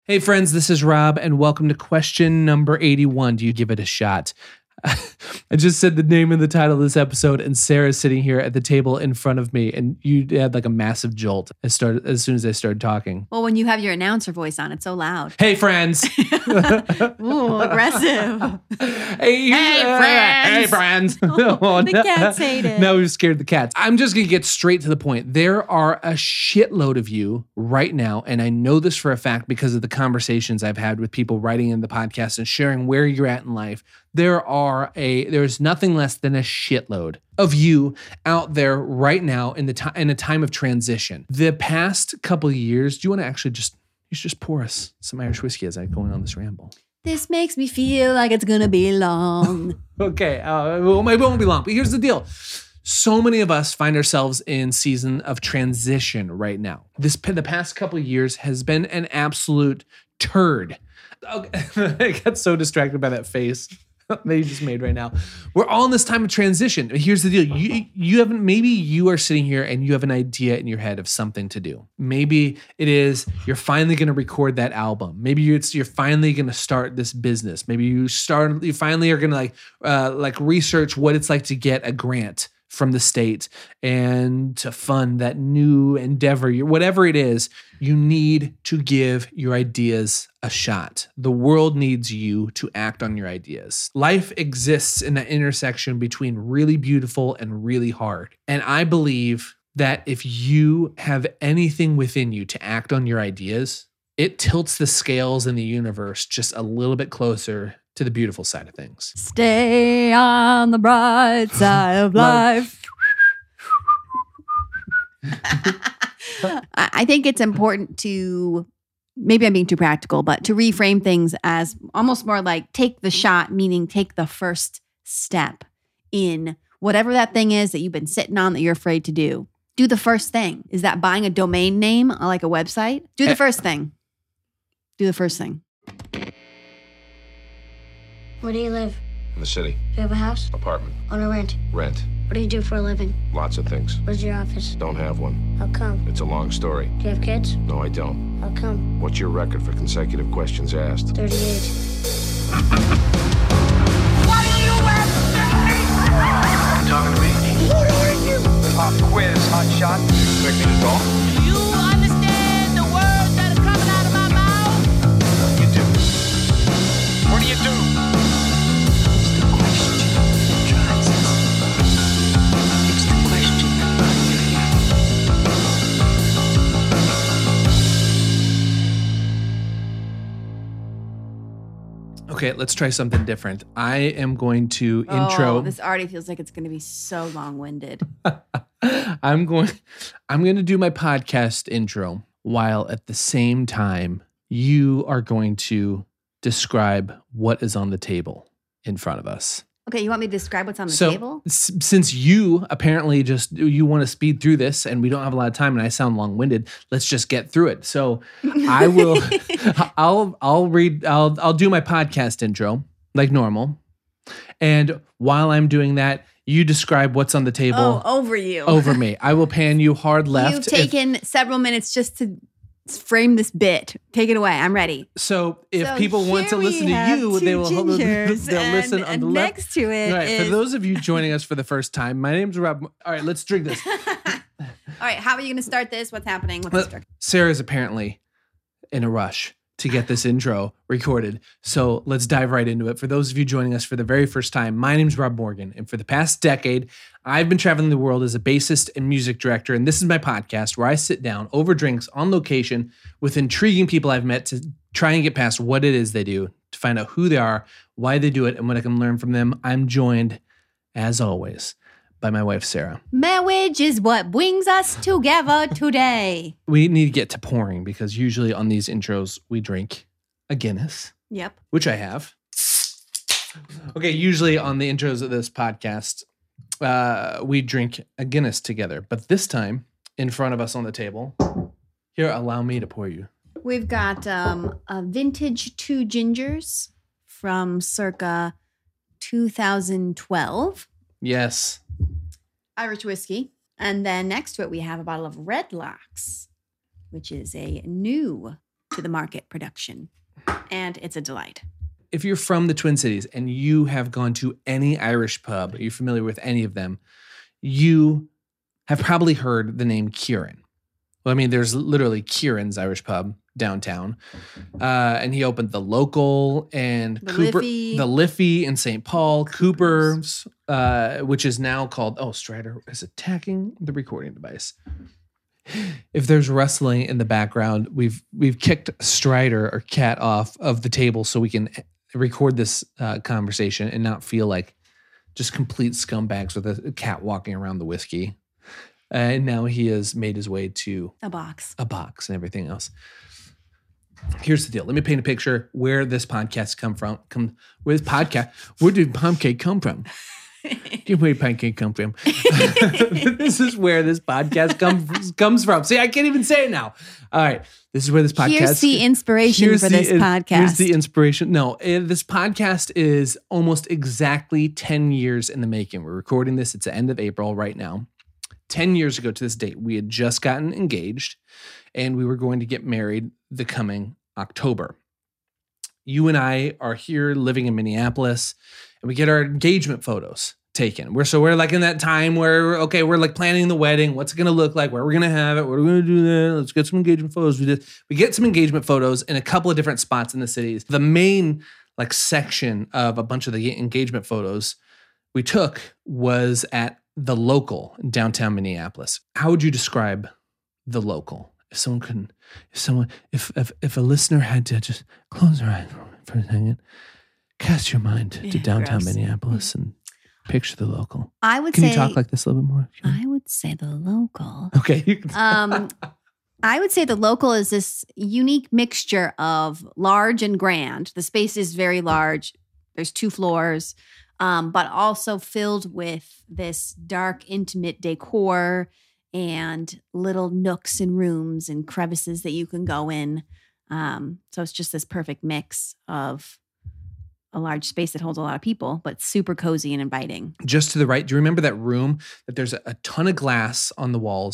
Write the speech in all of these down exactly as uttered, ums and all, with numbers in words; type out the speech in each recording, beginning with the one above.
Hey friends, this is Rob and welcome to question number eighty-one. Do you give it a shot? I just said the name and the title of this episode and Sarah's sitting here at the table in front of me and you had like a massive jolt as, started, as soon as I started talking. Well, when you have your announcer voice on, it's so loud. Hey friends. Ooh, aggressive. Hey, Hey, uh, friends. Hey friends. Oh, the cats hate it. Now we've scared the cats. I'm just going to get straight to the point. There are a shitload of you right now, and I know this for a fact because of the conversations I've had with people writing in the podcast and sharing where you're at in life. There are a there's nothing less than a shitload of you out there right now in the time in a time of transition. The past couple of years, do you want to actually just you should just pour us some Irish whiskey as I'm going on this ramble? This makes me feel like it's gonna be long. Okay, uh, well, maybe it won't be long, but here's the deal. So many of us find ourselves in season of transition right now. This the past couple of years has been an absolute turd. Okay. I got so distracted by that face that you just made right now. We're all in this time of transition. Here's the deal. You you haven't maybe you are sitting here and you have an idea in your head of something to do. Maybe it is you're finally going to record that album. Maybe it's you're finally going to start this business. Maybe you start you finally are going to like uh, like research what it's like to get a grant from the state and to fund that new endeavor, whatever it is, you need to give your ideas a shot. The world needs you to act on your ideas. Life exists in that intersection between really beautiful and really hard. And I believe that if you have anything within you to act on your ideas, it tilts the scales in the universe just a little bit closer to the beautiful side of things. Stay on the bright side of life. I think it's important to, maybe I'm being too practical, but to reframe things as almost more like take the shot, meaning take the first step in whatever that thing is that you've been sitting on that you're afraid to do. Do the first thing. Is that buying a domain name or like a website? Do the first thing. Do the first thing. Where do you live? In the city. Do you have a house? Apartment. On a rent? Rent. What do you do for a living? Lots of things. Where's your office? Don't have one. How come? It's a long story. Do you have kids? No, I don't. How come? What's your record for consecutive questions asked? thirty-eight. What do you have to say? Talking to me? What are you? Pop quiz, hot shot. You expect me to talk? Do you understand the words that are coming out of my mouth? You do. What do you do? It's the question that drives us. It's the question that runs here. Okay, let's try something different. I am going to intro. Oh, this already feels like it's going to be so long-winded. I'm going I'm going to do my podcast intro while at the same time you are going to describe what is on the table in front of us. Okay, you want me to describe what's on the so, table? S- since you apparently just you want to speed through this and we don't have a lot of time and I sound long-winded, let's just get through it. So, I will I'll I'll read I'll I'll do my podcast intro like normal. And while I'm doing that, you describe what's on the table. Oh, over you. Over me. I will pan you hard left. You've taken if, several minutes just to frame this bit. Take it away. I'm ready. so if So people want to here we listen to have you, two they will gingers, they'll and, listen on and the left. next to it All right, is... for those of you joining us for the first time, my name's Rob. All right, let's drink this. All right, how are you going to start this? What's happening? What's the Well, structure? Sarah's apparently in a rush to get this intro recorded. So let's dive right into it. For those of you joining us for the very first time, my name's Rob Morgan. And for the past decade, I've been traveling the world as a bassist and music director. And this is my podcast where I sit down over drinks on location with intriguing people I've met to try and get past what it is they do, to find out who they are, why they do it, and what I can learn from them. I'm joined, as always, by my wife, Sarah. Marriage is what brings us together today. We need to get to pouring because usually on these intros, we drink a Guinness, Yep. which I have. Okay, usually on the intros of this podcast, uh, we drink a Guinness together. But this time, in front of us on the table, here, allow me to pour you. We've got um, a vintage two gingers from circa two thousand twelve. Yes. Irish whiskey. And then next to it, we have a bottle of Red Locks, which is a new to the market production. And it's a delight. If you're from the Twin Cities and you have gone to any Irish pub, you're familiar with any of them, you have probably heard the name Kieran. Well, I mean, there's literally Kieran's Irish pub downtown. Uh, and he opened the Local and The Cooper, Liffey. the Liffey in Saint Paul, Cooper's, uh, which is now called, oh, Strider is attacking the recording device. If there's rustling in the background, we've we've kicked Strider or Cat off of the table so we can record this uh, conversation and not feel like just complete scumbags with a cat walking around the whiskey. Uh, and now he has made his way to A box. a box and everything else. Here's the deal. Let me paint a picture where this podcast come from. Come where this podcast. Where did pancake come from? Where did pancake come from? This is where this podcast comes comes from. See, I can't even say it now. All right, this is where this podcast. Here's the inspiration Here's for the- this Here's podcast. the inspiration. No, uh, this podcast is almost exactly ten years in the making. We're recording this. It's the end of April right now. ten years ago to this date, we had just gotten engaged and we were going to get married the coming October. You and I are here living in Minneapolis and we get our engagement photos taken. We're so we're like in that time where, okay, we're like planning the wedding. What's it going to look like? Where we're going to have it? What are we going to do then? Let's get some engagement photos. We did, we get some engagement photos in a couple of different spots in the cities. The main like section of a bunch of the engagement photos we took was at the Local in downtown Minneapolis. How would you describe the Local? If someone couldn't, if someone, if if if a listener had to just close their eyes for a second, cast your mind to Yeah, downtown gross. Minneapolis and picture the Local. I would Can say you talk like this a little bit more? I would say the Local. Okay. You can, Um, I would say the Local is this unique mixture of large and grand. The space is very large. There's two floors, um, but also filled with this dark, intimate decor and little nooks and rooms and crevices that you can go in. Um, so it's just this perfect mix of a large space that holds a lot of people, but super cozy and inviting. just to the right. Do you remember that room that there's a, a ton of glass on the walls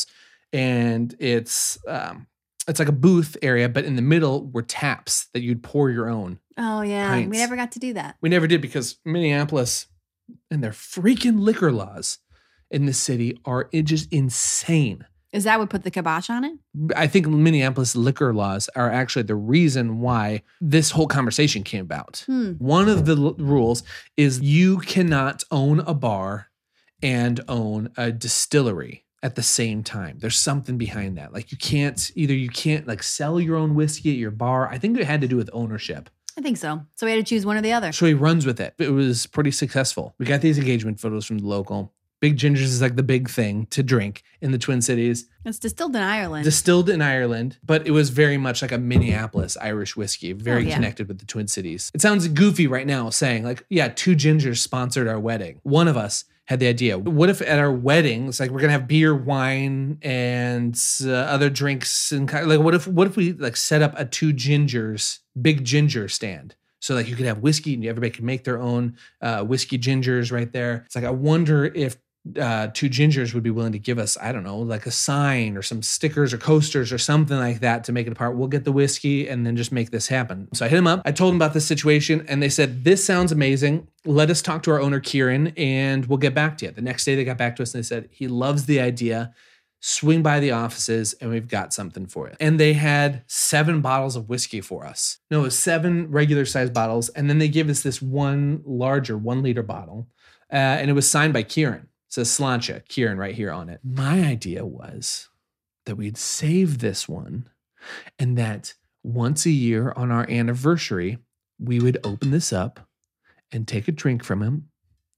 and it's um, it's like a booth area, but in the middle were taps that you'd pour your own. Oh, yeah. Pints. We never got to do that. We never did because Minneapolis and their freaking liquor laws in the city are it just insane. Is that what put the kibosh on it? I think Minneapolis liquor laws are actually the reason why this whole conversation came about. Hmm. One of the l- rules is you cannot own a bar and own a distillery at the same time. There's something behind that. Like you can't either you can't like sell your own whiskey at your bar. I think it had to do with ownership. I think so. So we had to choose one or the other. So he runs with it. It was pretty successful. We got these engagement photos from the Local. Big Gingers is like the big thing to drink in the Twin Cities. It's distilled in Ireland. Distilled in Ireland, but it was very much like a Minneapolis Irish whiskey, very Oh, yeah. connected with the Twin Cities. It sounds goofy right now saying like, yeah, two gingers sponsored our wedding. One of us had the idea. What if at our wedding, it's like we're gonna have beer, wine, and uh, other drinks, and kind like what if what if we like set up a two gingers big ginger stand? So like you could have whiskey and everybody could make their own uh, whiskey gingers right there. It's like I wonder if uh, two gingers would be willing to give us, I don't know, like a sign or some stickers or coasters or something like that to make it apart. We'll get the whiskey and then just make this happen. So I hit him up. I told him about this situation and they said, this sounds amazing. Let us talk to our owner, Kieran, and we'll get back to you. The next day they got back to us and they said, he loves the idea. Swing by the offices and we've got something for you. And they had seven bottles of whiskey for us. No, it was seven regular sized bottles. And then they gave us this one larger one liter bottle. Uh, and it was signed by Kieran. It says Sláinte, Kieran right here on it. My idea was that we'd save this one and that once a year on our anniversary, we would open this up and take a drink from him,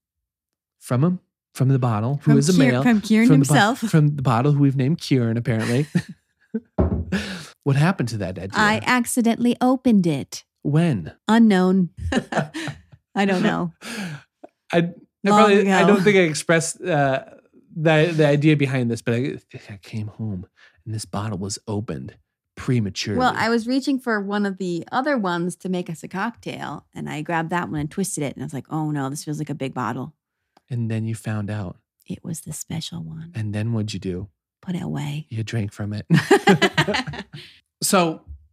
from him, from the bottle, who From is a Kier- male. from Kieran the bo- himself. from the bottle who we've named Kieran, apparently. What happened to that idea? I accidentally opened it. when? Unknown. I don't know. I, I Long probably ago. I don't think I expressed uh, the the idea behind this, but I think I came home and this bottle was opened prematurely. Well, I was reaching for one of the other ones to make us a cocktail, and I grabbed that one and twisted it, and I was like, "Oh no, this feels like a big bottle." and then you found out, It was the special one. and then what'd you do? Put it away. You drank from it. So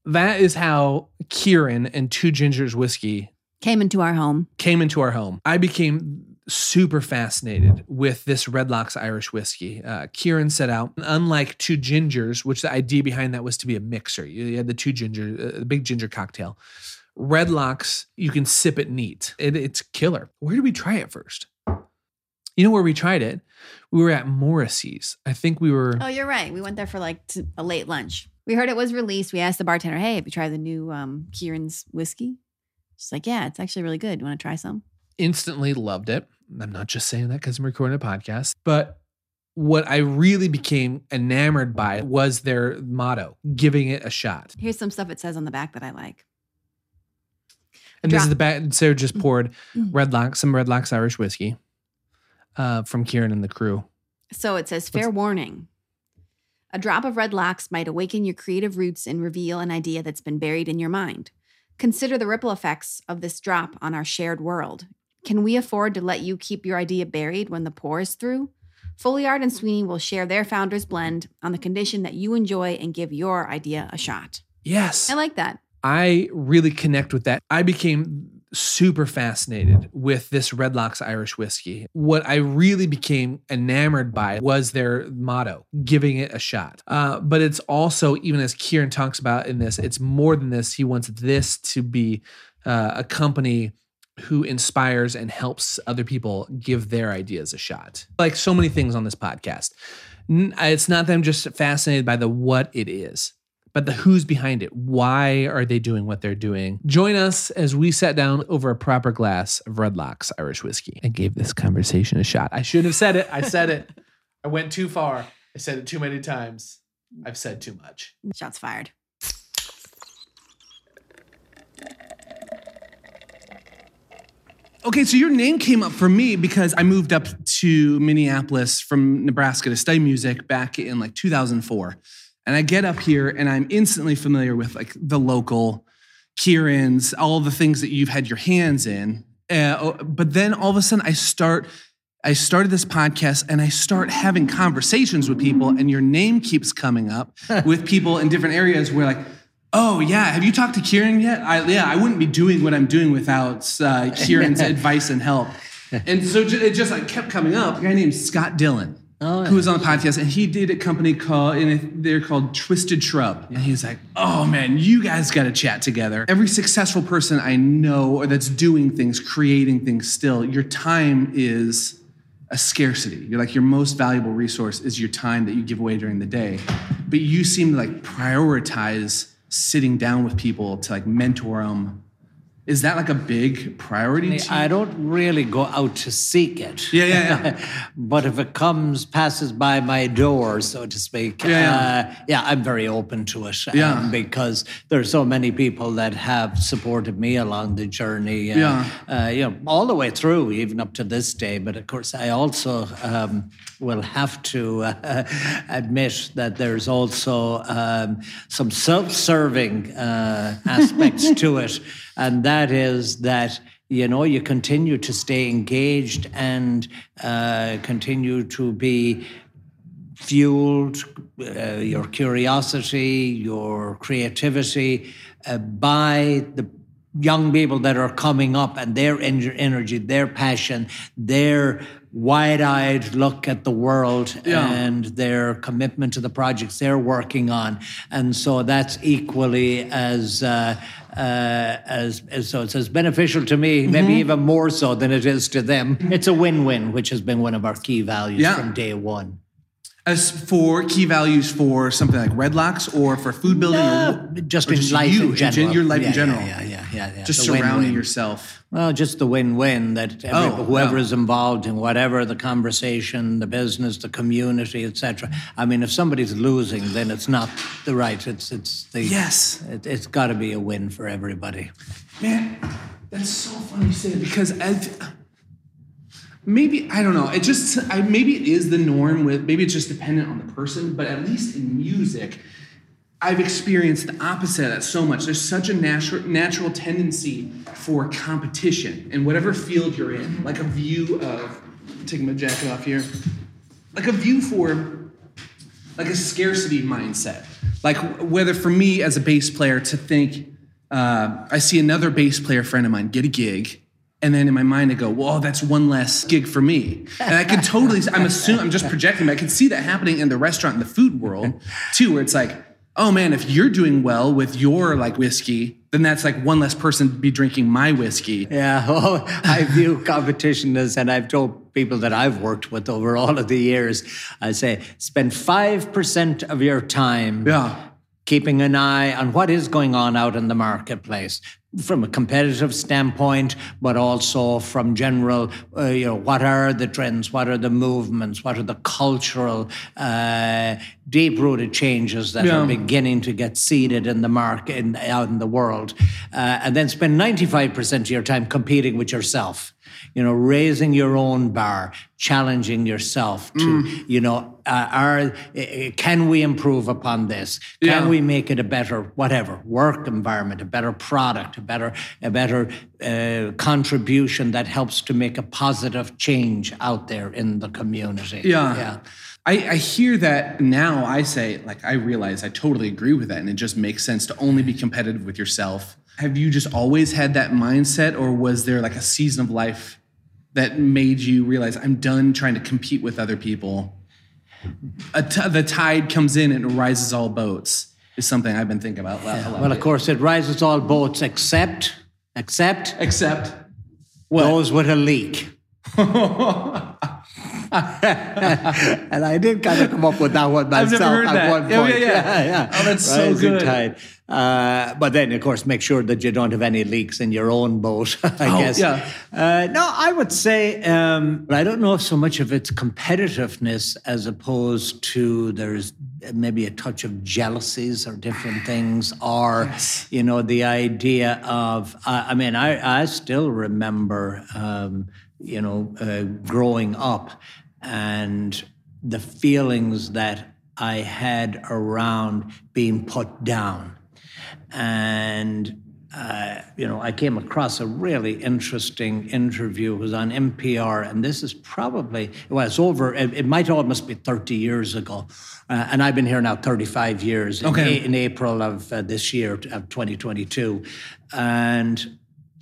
that is how Kieran and Two Gingers Whiskey Came into our home. came into our home. I became super fascinated with this Redlocks Irish whiskey. Uh, Kieran set out, unlike Two Gingers, which the idea behind that was to be a mixer. You had the two ginger, uh, the big ginger cocktail. Redlocks, you can sip it neat. It, it's killer. Where did we try it first? You know where we tried it? We were at Morrissey's. I think we were. Oh, you're right. We went there for like t- a late lunch. We heard it was released. We asked the bartender, hey, have you tried the new um, Kieran's whiskey? She's like, yeah, it's actually really good. You want to try some? Instantly loved it. I'm not just saying that because I'm recording a podcast, but what I really became enamored by was their motto, giving it a shot. Here's some stuff it says on the back that I like. And this Drop- is the back. Sarah just poured Mm. Redlock, some Redlocks Irish whiskey uh, from Kieran and the crew. So it says, fair warning. A drop of Redlocks might awaken your creative roots and reveal an idea that's been buried in your mind. Consider the ripple effects of this drop on our shared world. Can we afford to let you keep your idea buried when the pour is through? Folliard and Sweeney will share their founder's blend on the condition that you enjoy and give your idea a shot. Yes. I like that. I really connect with that. I became super fascinated with this Redlocks Irish whiskey. What I really became enamored by was their motto, giving it a shot. Uh, but it's also, even as Kieran talks about in this, it's more than this. He wants this to be uh, a company who inspires and helps other people give their ideas a shot. Like so many things on this podcast. N- It's not that I'm just fascinated by the what it is, but the who's behind it. Why are they doing what they're doing? Join us as we sat down over a proper glass of Redlocks Irish whiskey and gave this conversation a shot. I shouldn't have said it. I said it. I went too far. I said it too many times. I've said too much. Shots fired. Okay, so your name came up for me because I moved up to Minneapolis from Nebraska to study music back in like two thousand four. And I get up here and I'm instantly familiar with like the local Kieran's, all the things that you've had your hands in. Uh, but then all of a sudden I start, I started this podcast and I start having conversations with people and your name keeps coming up with people in different areas where like, oh yeah, have you talked to Kieran yet? I, yeah, I wouldn't be doing what I'm doing without uh, Kieran's advice and help. And so it just like kept coming up. A guy named Scott Dillon, oh, yeah. who was on the podcast, and he did a company called, and they're called Twisted Shrub. And he's like, oh man, you guys got to chat together. Every successful person I know or that's doing things, creating things still, your time is a scarcity. You're like, your most valuable resource is your time that you give away during the day. But you seem to like prioritize sitting down with people to like mentor them. Is that like a big priority to you? I don't really go out to seek it. Yeah, yeah, yeah. But if it comes, passes by my door, so to speak, yeah, yeah. Uh, yeah I'm very open to it. Yeah. Um, because there's so many people that have supported me along the journey. Uh, yeah. Uh, you know, all the way through, even up to this day. But of course, I also um, will have to uh, admit that there's also um, some self-serving uh, aspects to it. And that is that, you know, you continue to stay engaged and uh, continue to be fueled, uh, your curiosity, your creativity uh, by the young people that are coming up and their en- energy, their passion, their wide-eyed look at the world yeah. and their commitment to the projects they're working on. And so that's equally as... Uh, Uh, as, as so it's as beneficial to me, mm-hmm. maybe even more so than it is to them. It's a win-win, which has been one of our key values yeah. from day one. As for key values for something like Redlocks or for food building, Uh, or, just or in just life you, in general. your life yeah, in general. Yeah, yeah, yeah, yeah. yeah. Just The surrounding win-win. yourself. Well, just the win-win that every, Oh, whoever yeah. is involved in whatever, the conversation, the business, the community, et cetera. I mean, if somebody's losing, then it's not the right. It's it's the Yes. It, it's got to be a win for everybody. Man, that's so funny you say it because I've, maybe, I don't know, it just, I, maybe it is the norm with, maybe it's just dependent on the person, but at least in music, I've experienced the opposite of that so much. There's such a natural natural tendency for competition in whatever field you're in, like a view of, taking my jacket off here, like a view for like a scarcity mindset. Like whether for me as a bass player to think, uh, I see another bass player friend of mine get a gig, and then in my mind I go, well, that's one less gig for me. And I could totally, I'm assuming, I'm just projecting, but I can see that happening in the restaurant and the food world too, where it's like, oh man, if you're doing well with your like whiskey, then that's like one less person to be drinking my whiskey. Yeah, oh, I view competition as, and I've told people that I've worked with over all of the years, I say, spend five percent of your time Yeah. keeping an eye on what is going on out in the marketplace from a competitive standpoint, but also from general, uh, you know, what are the trends, what are the movements, what are the cultural, uh, deep-rooted changes that Yeah. are beginning to get seeded in the market, in, out in the world, uh, and then spend ninety-five percent of your time competing with yourself. You know, raising your own bar, challenging yourself to, you know, uh, are uh, can we improve upon this? Can Yeah. we make it a better whatever work environment, a better product, a better a better uh, contribution that helps to make a positive change out there in the community? Yeah. yeah. I, I hear that now. I say, like, I realize I totally agree with that, and it just makes sense to only be competitive with yourself. Have you just always had that mindset, or was there like a season of life that made you realize I'm done trying to compete with other people? A t- the tide comes in and it rises all boats is something I've been thinking about. a lot. Well, of course, it rises all boats except except Except those with a leak. And I did kind of come up with that one I've myself never heard at that. one Yeah, point. yeah, yeah. yeah. Oh, that's so Rising good. Tide. Uh, but then, of course, make sure that you don't have any leaks in your own boat, I Oh, guess. yeah. Uh, no, I would say, um, I don't know if so much of it's competitiveness as opposed to there's maybe a touch of jealousies or different things, or, Yes. you know, the idea of, uh, I mean, I, I still remember, um, you know, uh, growing up and the feelings that I had around being put down. And, uh, you know, I came across a really interesting interview. It was on N P R, and this is probably, well, it's over, it, it might almost be thirty years ago. Uh, and I've been here now thirty-five years, in, Okay. a, in April of uh, this year, of twenty twenty-two. And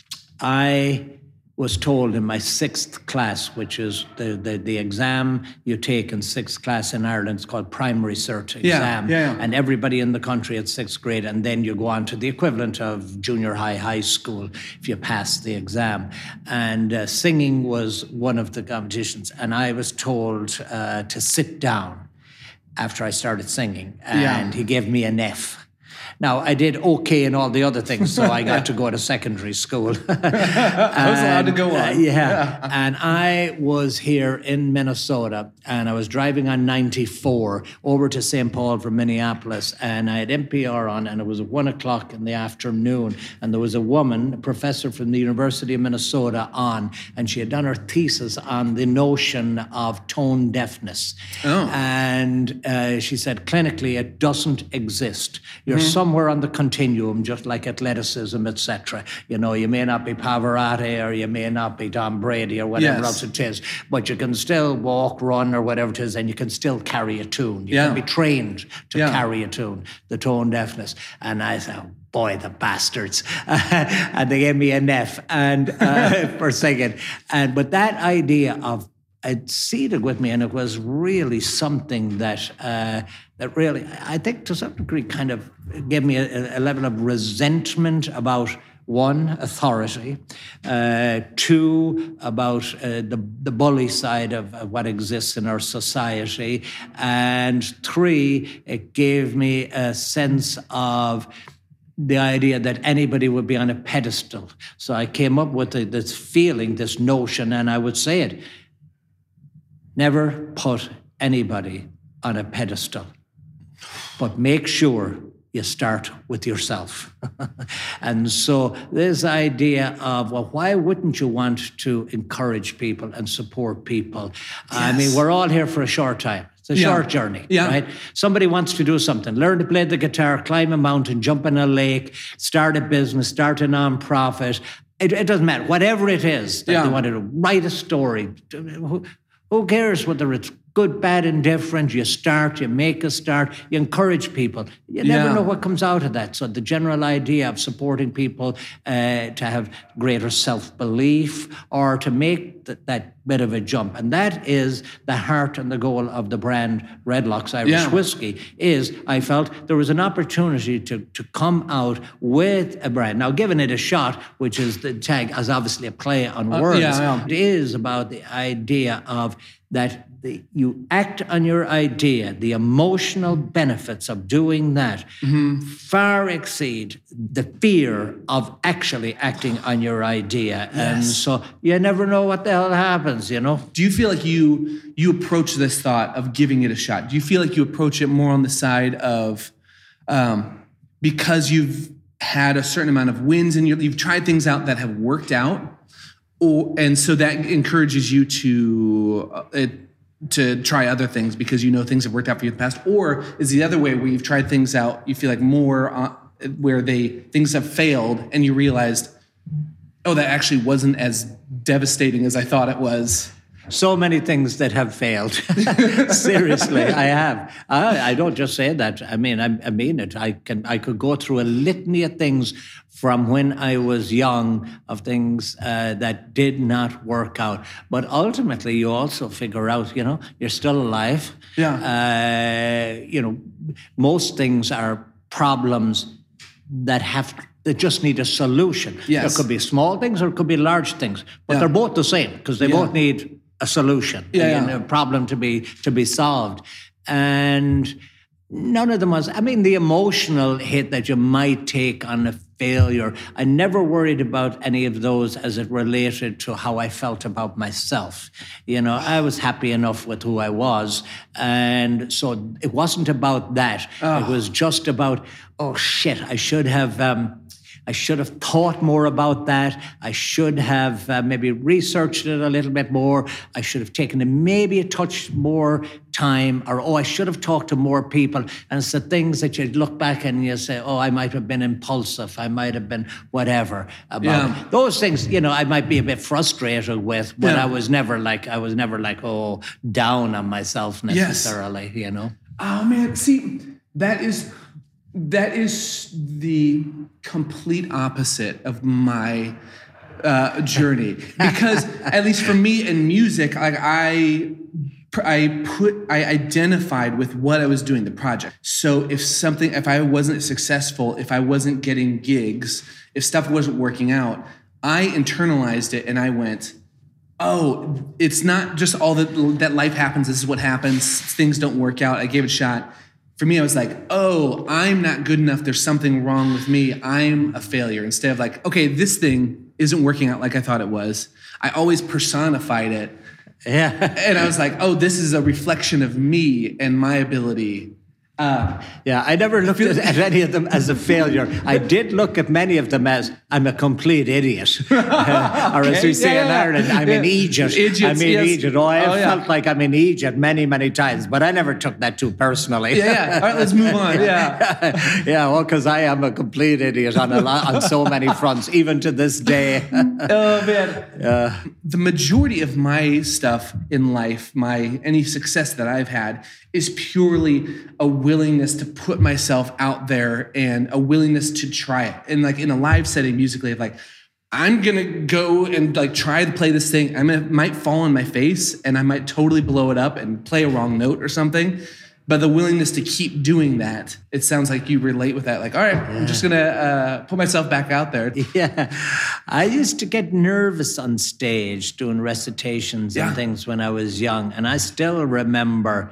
I was told in my sixth class, which is the, the, the exam you take in sixth class in Ireland, it's called primary cert exam. yeah, yeah. And everybody in the country at sixth grade, and then you go on to the equivalent of junior high, high school, if you pass the exam. And uh, singing was one of the competitions. And I was told uh, to sit down after I started singing. And Yeah. he gave me an F. Now, I did okay in all the other things, so I got to go to secondary school. I was allowed to go on. Uh, yeah. And I was here in Minnesota, and I was driving on ninety-four over to Saint Paul from Minneapolis, and I had N P R on, and it was one o'clock in the afternoon, and there was a woman, a professor from the University of Minnesota on, and she had done her thesis on the notion of tone deafness. Oh. And uh, she said, clinically, it doesn't exist. You're somewhere on the continuum, just like athleticism, et cetera. You know, you may not be Pavarotti, or you may not be Tom Brady, or whatever Yes. else it is, but you can still walk, run, or whatever it is, and you can still carry a tune. You Yeah. can be trained to Yeah. carry a tune, the tone deafness. And I thought, boy, the bastards. And they gave me an F and, uh, for singing. And, but that idea of, it seeded with me, and it was really something that uh, that really, I think, to some degree, kind of gave me a, a level of resentment about, one, authority, uh, two, about uh, the the bully side of, of what exists in our society, and three, it gave me a sense of the idea that anybody would be on a pedestal. So I came up with the, this feeling, this notion, and I would say it. Never put anybody on a pedestal, but make sure you start with yourself. And so this idea of, well, why wouldn't you want to encourage people and support people? I mean, we're all here for a short time. It's a Yeah. short journey, Yeah. right? Somebody wants to do something, learn to play the guitar, climb a mountain, jump in a lake, start a business, start a nonprofit. It, it doesn't matter. Whatever it is that Yeah. they want to do, write a story. Who, who cares whether it's good, bad, indifferent. You start, you make a start, you encourage people. You never Yeah. know what comes out of that. So the general idea of supporting people uh, to have greater self-belief or to make th- that bit of a jump. And that is the heart and the goal of the brand Redlocks Irish Yeah. Whiskey, is I felt there was an opportunity to, to come out with a brand. Now, giving it a shot, which is the tag, as obviously a play on Uh, words, yeah, yeah. it is about the idea of that the, you act on your idea, the emotional benefits of doing that Mm-hmm. far exceed the fear of actually acting on your idea. And so you never know what the hell happens, you know? Do you feel like you you approach this thought of giving it a shot? Do you feel like you approach it more on the side of um, because you've had a certain amount of wins and you you've tried things out that have worked out, or and so that encourages you to uh, it, to try other things because you know things have worked out for you in the past, or is the other way where you've tried things out, you feel like more uh, where they things have failed and you realized, oh, that actually wasn't as devastating as I thought it was. So many things that have failed. Seriously, I have. I, I don't just say that. I mean, I, I mean it. I can. I could go through a litany of things from when I was young of things uh, that did not work out. But ultimately, you also figure out, you know, you're still alive. Yeah. Uh, you know, most things are problems that have that just need a solution. Yes. There could be small things or it could be large things, but Yeah. they're both the same because they Yeah. both need a solution, Yeah, and yeah. a problem to be to be solved. And none of them was, I mean, the emotional hit that you might take on a failure, I never worried about any of those as it related to how I felt about myself. You know, I was happy enough with who I was. And so it wasn't about that. It was just about, oh shit, I should have... Um, I should have thought more about that. I should have uh, maybe researched it a little bit more. I should have taken a, maybe a touch more time, or, oh, I should have talked to more people. And it's the things that you look back and you say, oh, I might have been impulsive. I might have been whatever about Yeah. it. Those things, you know, I might be a bit frustrated with, but Yeah. I was never like, I was never like, oh, down on myself necessarily, you know? Oh man, see, that is that is the complete opposite of my uh, journey. Because at least for me in music, like I I put I identified with what I was doing, the project. So if something, if I wasn't successful, if I wasn't getting gigs, if stuff wasn't working out, I internalized it and I went, oh, it's not just all that that life happens. This is what happens. Things don't work out. I gave it a shot. For me, I was like, oh, I'm not good enough. There's something wrong with me. I'm a failure. Instead of like, okay, this thing isn't working out like I thought it was. I always personified it. Yeah. And I was like, oh, this is a reflection of me and my ability. Uh, Yeah, I never looked at, at any of them as a failure. I did look at many of them as, I'm a complete idiot. Uh, or as we say Yeah, in yeah. Ireland, I'm an Yeah. Egypt. Idiots, I'm in yes. Egypt. Oh, I have Oh, yeah. felt like I'm in Egypt many, many times, but I never took that too personally. yeah, yeah. All right, let's move on. Yeah. Yeah, well, because I am a complete idiot on a lot, on so many fronts, even to this day. Oh man. The majority of my stuff in life, my any success that I've had, is purely a willingness to put myself out there and a willingness to try it. And like in a live setting musically, of like, I'm gonna go and like try to play this thing. I might fall on my face and I might totally blow it up and play a wrong note or something. But the willingness to keep doing that, it sounds like you relate with that. Like, all right, yeah. I'm just gonna uh, put myself back out there. Yeah, I used to get nervous on stage doing recitations Yeah. and things when I was young. And I still remember,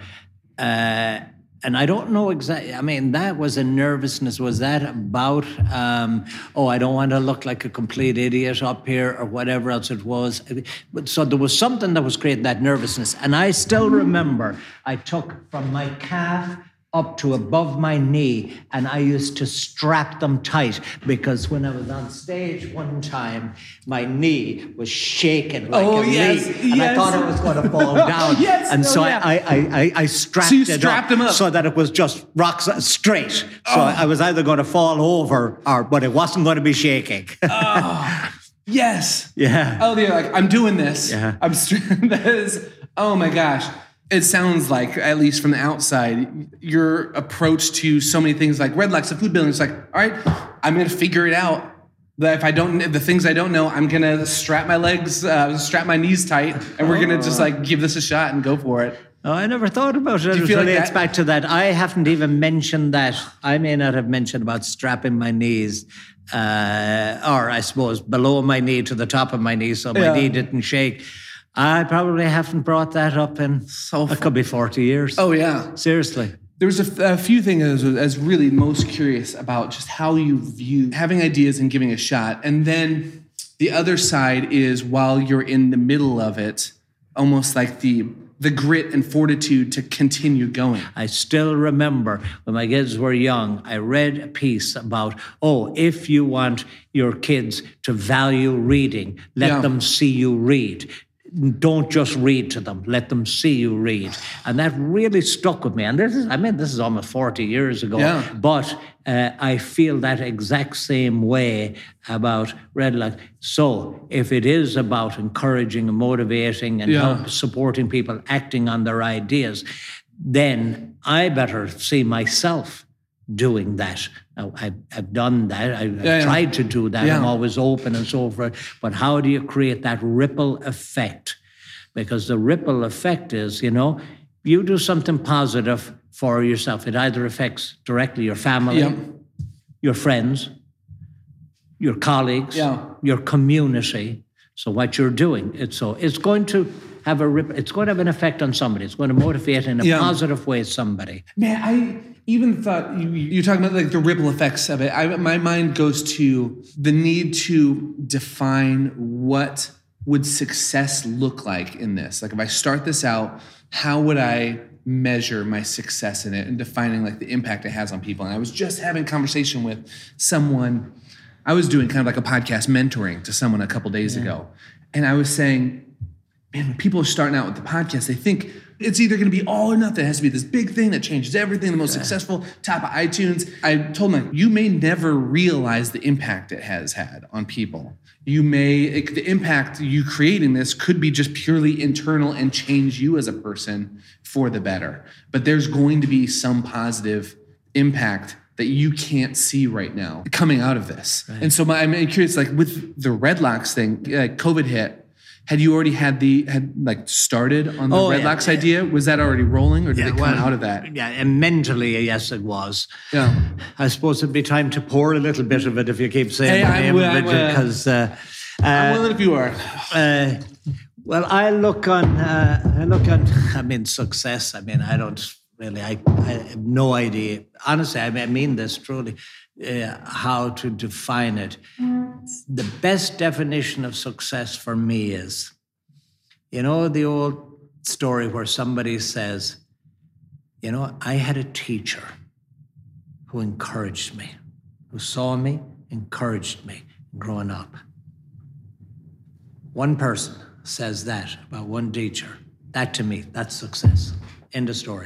uh, and I don't know exactly, I mean, that was a nervousness. Was that about, um, oh, I don't want to look like a complete idiot up here or whatever else it was. But so there was something that was creating that nervousness. And I still remember I took from my calf up to above my knee, and I used to strap them tight because when I was on stage one time, my knee was shaking like Oh, a yes, leaf, and yes. I thought it was going to fall down. Yes, and oh, so yeah. I, I, I, I strapped So you it strapped up, them up. so that it was just rock s- straight. So Oh. I was either going to fall over, or but it wasn't going to be shaking. Yes. Yeah. Oh, they're like, I'm doing this. Yeah. I'm. St- that is. Oh my gosh. it sounds like, at least from the outside, your approach to so many things like Redlocks and food building is like, all right, I'm going to figure it out. That if I don't, the things I don't know, I'm going to strap my legs, uh, strap my knees tight, and we're going to just like give this a shot and go for it. Oh, I never thought about it. Do you It feel like relates that? back to that. I haven't even mentioned that. I may not have mentioned about strapping my knees, uh, or I suppose below my knee to the top of my knee, so my Yeah. knee didn't shake. I probably haven't brought that up in, So it could be forty years. Oh, yeah. Seriously. There was a, f- a few things I was, I was really most curious about, just how you view having ideas and giving a shot. And then the other side is, while you're in the middle of it, almost like the the grit and fortitude to continue going. I still remember when my kids were young, I read a piece about, oh, if you want your kids to value reading, let Yeah. them see you read. Don't just read to them, let them see you read. And that really stuck with me. And this is, I mean, this is almost forty years ago. Yeah. But uh, I feel that exact same way about Redlock. So if it is about encouraging and motivating and Yeah. help supporting people acting on their ideas, then I better see myself doing that. Now, I've, I've done that. I, I've Yeah, yeah. tried to do that. Yeah. I'm always open and so forth. But how do you create that ripple effect? Because the ripple effect is, you know, you do something positive for yourself. It either affects directly your family, Yeah. your friends, your colleagues, Yeah. your community. So what you're doing, it's so it's going to have a rip, it's going to have an effect on somebody. It's going to motivate in a Yeah. positive way somebody. Man, I even thought you, you're talking about like the ripple effects of it. I, my mind goes to the need to define what would success look like in this. Like if I start this out, how would I measure my success in it, and defining like the impact it has on people. And I was just having a conversation with someone. I was doing kind of like a podcast mentoring to someone a couple days ago. And I was saying, man, when people are starting out with the podcast, they think it's either going to be all or nothing. It has to be this big thing that changes everything, the most successful, top of iTunes. I told them, like, you may never realize the impact it has had on people. You may, it, the impact you creating this could be just purely internal and change you as a person for the better. But there's going to be some positive impact that you can't see right now coming out of this. Right. And so my, I'm curious, like with the Redlocks thing, uh, COVID hit. Had you already had the, had like started on the Oh, Redlocks yeah, yeah. idea? Was that already rolling, or did Yeah, it come well, out of that? Yeah, and mentally, yes, it was. Yeah. I suppose it'd be time to pour a little bit of it if you keep saying Hey, the I'm name wi- of it, I'm, uh, because uh, I'm uh, willing if you are. uh, well, I look on, uh, I look on, I mean, success. I mean, I don't really, I, I have no idea. Honestly, I mean, I mean this truly, uh, how to define it. The best definition of success for me is, you know, the old story where somebody says, you know, I had a teacher who encouraged me, who saw me, encouraged me growing up. One person says that about one teacher. That to me, that's success. End of story.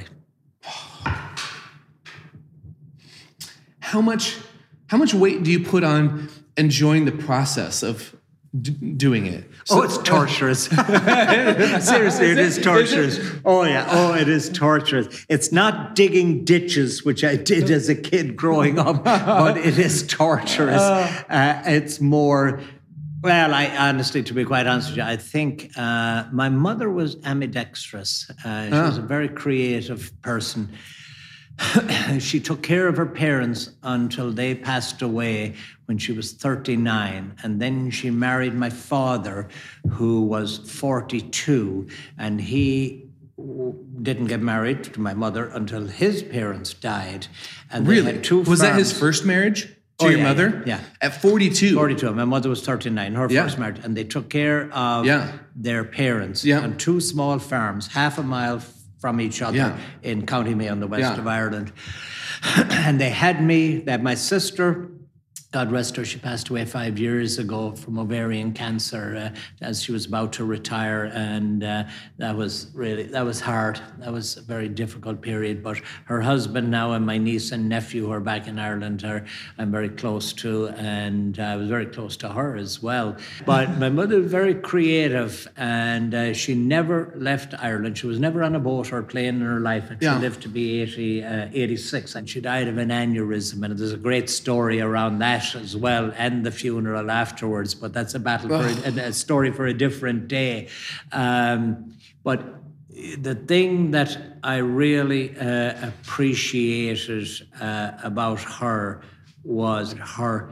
How much, how much weight do you put on enjoying the process of d- doing it? Oh, it's torturous. Seriously, it is torturous. Oh, yeah. Oh, it is torturous. It's not digging ditches, which I did as a kid growing up, but it is torturous. Uh, it's more, well, I honestly, to be quite honest with you, I think uh, my mother was ambidextrous. Uh, she was a very creative person. She took care of her parents until they passed away when she was thirty-nine. And then she married my father, who was forty-two. And he w- didn't get married to my mother until his parents died. And they Really? had two Was that his farms. first marriage to Oh, your yeah, mother? yeah, yeah. At forty-two? forty-two. My mother was thirty-nine, her Yeah. first marriage. And they took care of Yeah. their parents Yeah. on two small farms, half a mile from each other Yeah. in County Mayo on the west Yeah. of Ireland. And they had me, they had my sister, God rest her, she passed away five years ago from ovarian cancer uh, as she was about to retire, and uh, that was really, that was hard. That was a very difficult period, but her husband now and my niece and nephew who are back in Ireland are I'm very close to, and I was very close to her as well. But my mother was very creative, and uh, she never left Ireland. She was never on a boat or plane in her life, and Yeah. she lived to be eighty, uh, eighty-six, and she died of an aneurysm, and there's a great story around that as well, and the funeral afterwards, but that's a battle for a, a story for a different day. Um, but the thing that I really uh, appreciated uh, about her was her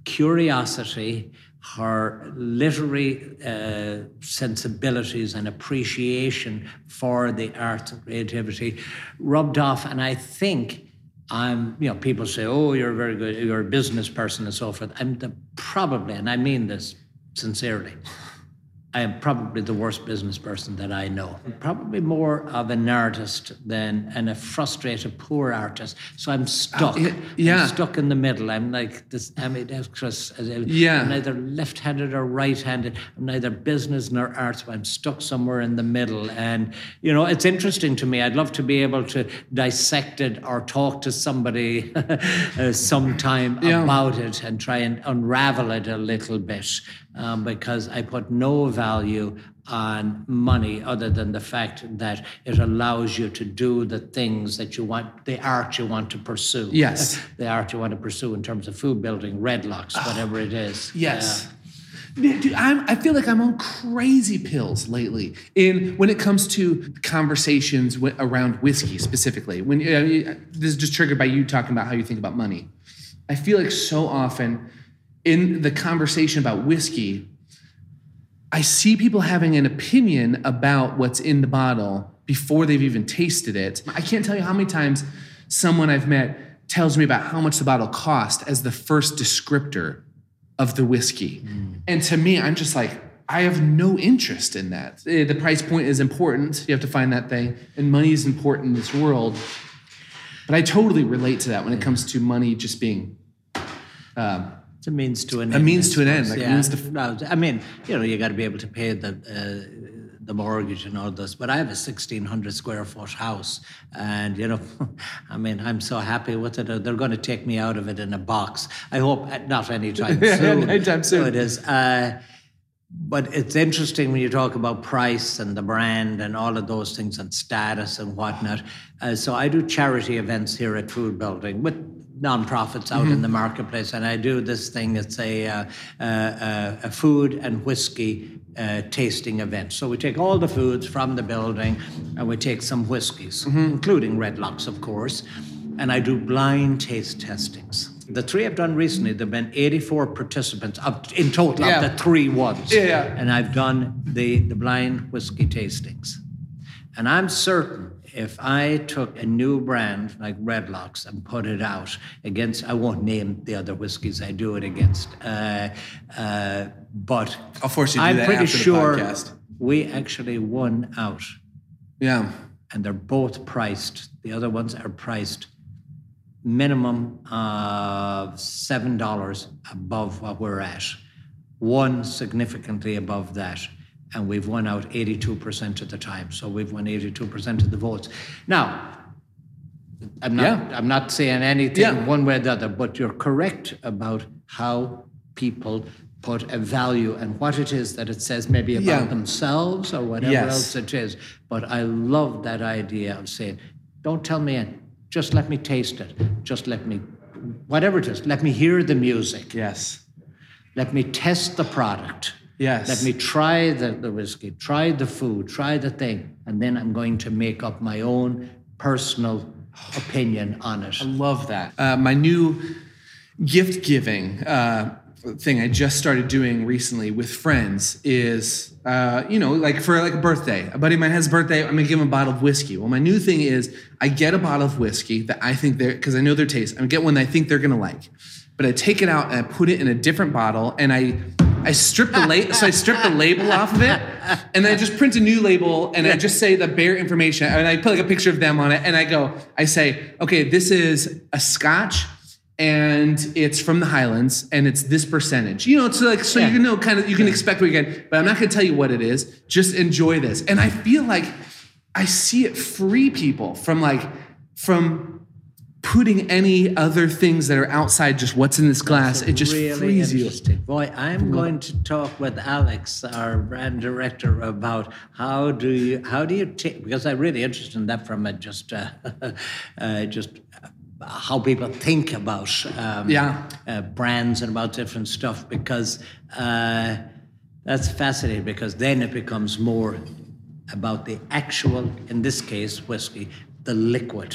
curiosity, her literary uh, sensibilities and appreciation for the arts and creativity rubbed off. And I think I'm, you know, people say, oh, you're very good, you're a business person and so forth. I'm the, probably, and I mean this sincerely, I am probably the worst business person that I know. I'm probably more of an artist than and a frustrated poor artist. So I'm stuck. Uh, yeah. I'm stuck in the middle. I'm like this ambidextrous. Yeah. I'm neither left-handed or right-handed. I'm neither business nor arts. But I'm stuck somewhere in the middle. And, you know, it's interesting to me. I'd love to be able to dissect it or talk to somebody uh, sometime Yeah. about it and try and unravel it a little bit. Um, because I put no value on money other than the fact that it allows you to do the things that you want, the art you want to pursue. Yes. The art you want to pursue in terms of food building, Redlocks, whatever it is. Yes. Dude, I'm, I feel like I'm on crazy pills lately in when it comes to conversations w- around whiskey specifically. When uh, this is just triggered by you talking about how you think about money. I feel like so often in the conversation about whiskey, I see people having an opinion about what's in the bottle before they've even tasted it. I can't tell you how many times someone I've met tells me about how much the bottle cost as the first descriptor of the whiskey. Mm. And to me, I'm just like, I have no interest in that. The price point is important. You have to find that thing. And money is important in this world. But I totally relate to that when it comes to money just being... Um, It's a means to an a end. means to an end. suppose, Like yeah. means to No, I mean, you know, you got to be able to pay the uh, the mortgage and all this. But I have a sixteen hundred square foot house, and you know, I mean, I'm so happy with it. They're going to take me out of it in a box. I hope not anytime soon. Anytime soon. So it is. Uh, But it's interesting when you talk about price and the brand and all of those things and status and whatnot. Uh, so I do charity events here at Food Building with nonprofits out mm-hmm. in the marketplace, and I do this thing. It's a uh, uh, a food and whiskey uh, tasting event. So we take all the foods from the building, and we take some whiskeys, mm-hmm. including Redlocks, of course. And I do blind taste testings. The three I've done recently, there have been eighty-four participants of, in total Yeah. of the three ones. Yeah, yeah. And I've done the, the blind whiskey tastings. And I'm certain if I took a new brand like Redlocks and put it out against, I won't name the other whiskeys I do it against, uh, uh, but I'll force you to do I'm that pretty after the sure podcast. we actually won out. Yeah. And they're both priced. The other ones are priced minimum of seven dollars above what we're at. One significantly above that. And we've won out eighty-two percent of the time. So we've won eighty-two percent of the votes. Now, I'm not, Yeah. I'm not saying anything Yeah. one way or the other, but you're correct about how people put a value and what it is that it says maybe about Yeah. themselves or whatever Yes. else it is. But I love that idea of saying, don't tell me, just let me taste it. Just let me, whatever it is, let me hear the music. Yes. Let me test the product. Yes. Let me try the, the whiskey, try the food, try the thing, and then I'm going to make up my own personal opinion on it. I love that. Uh, my new gift giving uh, thing I just started doing recently with friends is, uh, you know, like for like a birthday. A buddy of mine has a birthday. I'm gonna give him a bottle of whiskey. Well, my new thing is I get a bottle of whiskey that I think they're, because I know their taste. I get one that I think they're gonna like, but I take it out and I put it in a different bottle and I. I strip the la- so I strip the label off of it, and then I just print a new label, and I just say the bare information, and I put like a picture of them on it, and I go, I say, okay, this is a Scotch, and it's from the Highlands, and it's this percentage. You know, it's like, so Yeah. you know, kind of, you can expect what you get, but I'm not going to tell you what it is. Just enjoy this. And I feel like I see it free people from like, from putting any other things that are outside just what's in this glass. It just really frees you. interesting. Boy, I'm going to talk with Alex, our brand director, about how do you how do you take, because I'm really interested in that from a just uh, uh, just uh, how people think about um, Yeah. uh, brands and about different stuff, because uh, that's fascinating, because then it becomes more about the actual, in this case, whiskey, the liquid.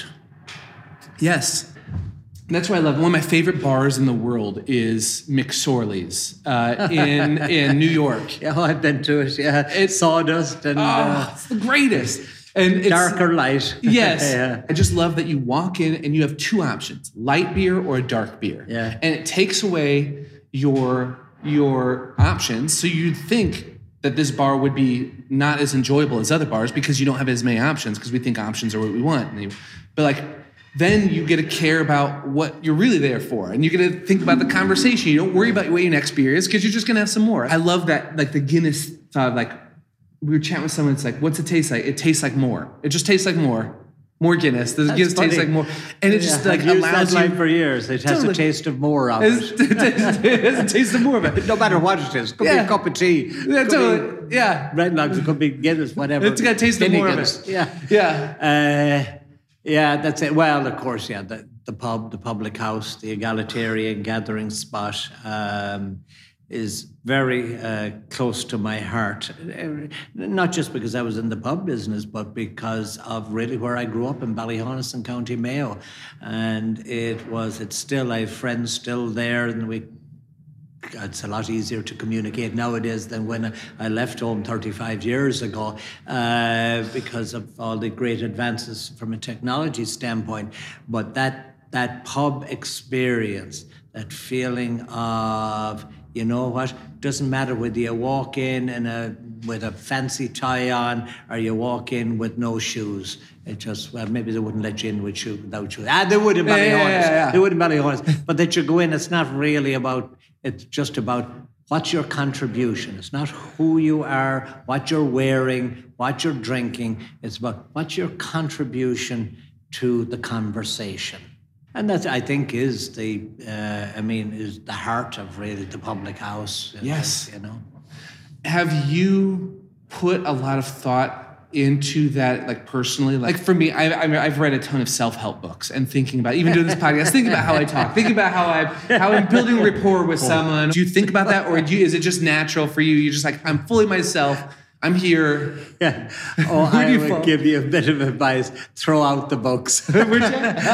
Yes. That's why I love, one of my favorite bars in the world is McSorley's uh, in in New York. Yeah, I've been to it. Yeah, It's- sawdust and Oh, uh, it's the greatest. And it's, darker light. Yes. yeah. I just love that you walk in and you have two options, light beer or a dark beer. Yeah. And it takes away your your options. So you'd think that this bar would be not as enjoyable as other bars because you don't have as many options, because we think options are what we want. And you- But like, then you get to care about what you're really there for. And you get to think about the conversation. You don't worry about what your next beer is, because you're just going to have some more. I love that, like the Guinness thought, like we were chatting with someone, it's like, what's it taste like? It tastes like more. It just tastes like more. More Guinness. The Guinness funny. tastes like more. And it just Yeah, like I've used allows that you. line for years. It has Totally. a taste of more of It's- it. it tastes- it has a taste of more of it. No matter what it is. Could be Yeah. a cup of tea. Yeah, could totally. be Yeah. Red Logs. It could be Guinness, whatever. It's got a taste of Guinea more of Guinness. it. Yeah. Yeah. Uh, yeah, that's it. Well, of course, yeah, the, the pub, the public house, the egalitarian gathering spot um, is very uh, close to my heart. Uh, Not just because I was in the pub business, but because of really where I grew up in Ballyhonus in County Mayo. And it was, it's still, I have friends still there, and we it's a lot easier to communicate nowadays than when I left home thirty-five years ago uh, because of all the great advances from a technology standpoint. But that that pub experience, that feeling of, you know what, doesn't matter whether you walk in in a with a fancy tie on or you walk in with no shoes. It just, well, maybe they wouldn't let you in with shoes, without shoes. Ah, they would in Yeah, Ballyhonus. yeah, yeah, yeah. They would in Ballyhonus. But that you go in, it's not really about, it's just about what's your contribution. It's not who you are, what you're wearing, what you're drinking. It's about what's your contribution to the conversation. And that, I think, is the, uh, I mean, is the heart of really the public house. Yes. You know. Have you put a lot of thought into that, like personally? Like for me, I, I, I've read a ton of self-help books and thinking about, even doing this podcast, thinking about how I talk, thinking about how I how I'm building rapport with someone. Do you think about that, or do you, is it just natural for you? You're just like, I'm fully myself. I'm here. Yeah. Oh, Who do I you would follow? give you a bit of advice. Throw out the books. Would you?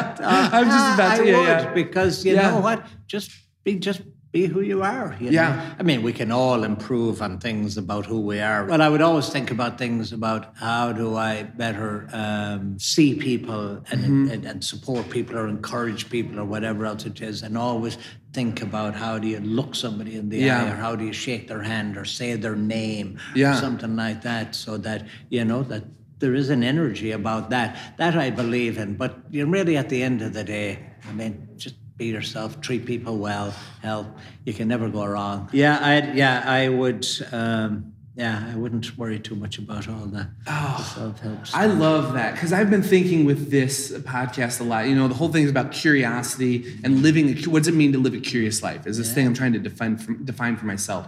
I'm just about to. I Yeah, would, yeah. because you Yeah. know what? Just be, just be who you are. You Yeah. know? I mean, we can all improve on things about who we are. But I would always think about things about how do I better um, see people and, Mm-hmm. and, and support people or encourage people or whatever else it is, and always think about how do you look somebody in the Yeah. eye, or how do you shake their hand or say their name, Yeah. or something like that, so that you know that there is an energy about that. That I believe in. But you're really, at the end of the day, I mean, just be yourself, treat people well, help. You can never go wrong. Yeah, I yeah, I would um, yeah, I wouldn't worry too much about all the, the self-help stuff. I love that, because I've been thinking with this podcast a lot. You know, the whole thing is about curiosity and living. A, what does it mean to live a curious life? Is this Yeah. thing I'm trying to define for, define for myself,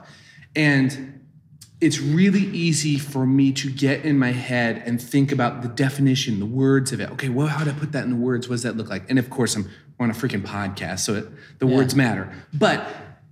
and it's really easy for me to get in my head and think about the definition, the words of it. Okay, well, how do I put that in the words? What does that look like? And of course, I'm on a freaking podcast, so it, the Yeah. words matter. But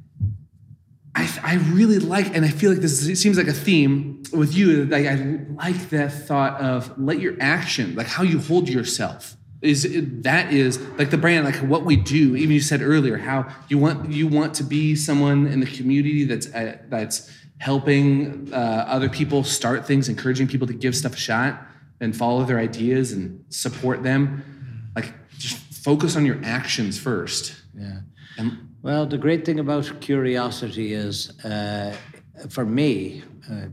I, I really like, and I feel like this is, it seems like a theme with you. Like I like that thought of let your action, like how you hold yourself, is that is like the brand, like what we do. Even you said earlier how you want you want to be someone in the community that's uh, that's helping uh, other people start things, encouraging people to give stuff a shot and follow their ideas and support them. Like just focus on your actions first. Yeah. And Well, the great thing about curiosity is, uh, for me, uh,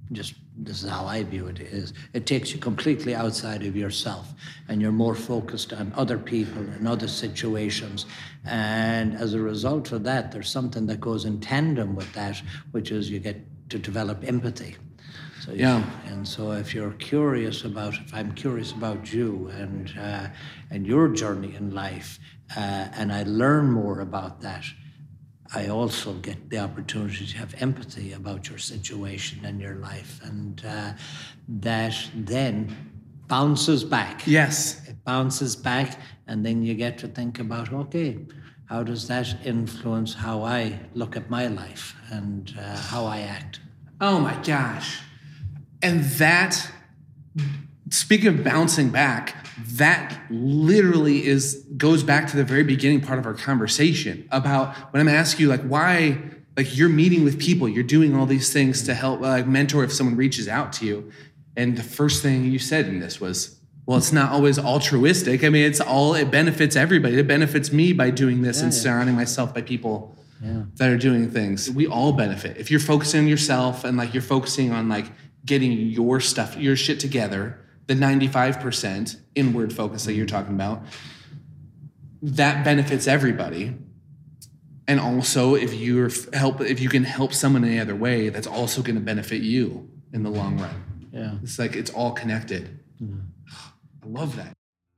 just this is how I view it, is it takes you completely outside of yourself and you're more focused on other people and other situations. And as a result of that, there's something that goes in tandem with that, which is you get to develop empathy. So you- Yeah. And so if you're curious about, if I'm curious about you and, uh, and your journey in life, uh, and I learn more about that, I also get the opportunity to have empathy about your situation and your life. And uh, that then bounces back. Yes. It bounces back, and then you get to think about, okay, how does that influence how I look at my life and uh, how I act? Oh my gosh. And that, speaking of bouncing back, that literally is goes back to the very beginning part of our conversation about when I'm asking you, like, why, like, you're meeting with people, you're doing all these things to help, like, mentor if someone reaches out to you. And the first thing you said in this was, well, it's not always altruistic. I mean, it's all, it benefits everybody. It benefits me by doing this Yeah, and yeah. surrounding myself by people Yeah. that are doing things. We all benefit. If you're focusing on yourself and like you're focusing on like getting your stuff, your shit together, the ninety-five percent inward focus that you're talking about, that benefits everybody. And also if you're f- help, if you can help someone any other way, that's also going to benefit you in the long run. Yeah. It's like, it's all connected. I love that.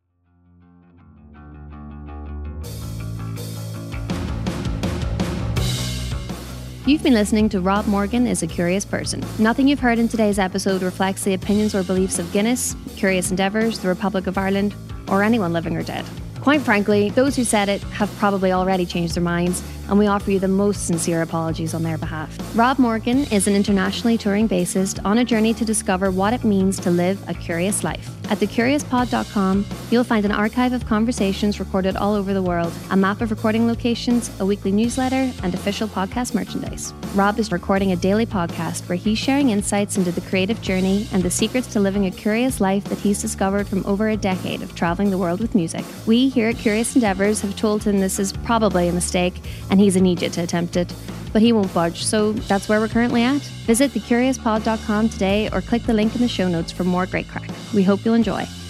You've been listening to Rob Morgan is a Curious Person. Nothing you've heard in today's episode reflects the opinions or beliefs of Guinness, Curious Endeavours, the Republic of Ireland, or anyone living or dead. Quite frankly, those who said it have probably already changed their minds, and we offer you the most sincere apologies on their behalf. Rob Morgan is an internationally touring bassist on a journey to discover what it means to live a curious life. At the curious pod dot com, you'll find an archive of conversations recorded all over the world, a map of recording locations, a weekly newsletter, and official podcast merchandise. Rob is recording a daily podcast where he's sharing insights into the creative journey and the secrets to living a curious life that he's discovered from over a decade of traveling the world with music. We here at Curious Endeavours have told him this is probably a mistake and he's an idiot to attempt it. But he won't budge, so that's where we're currently at. Visit the curious pod dot com today or click the link in the show notes for more great crack. We hope you'll enjoy.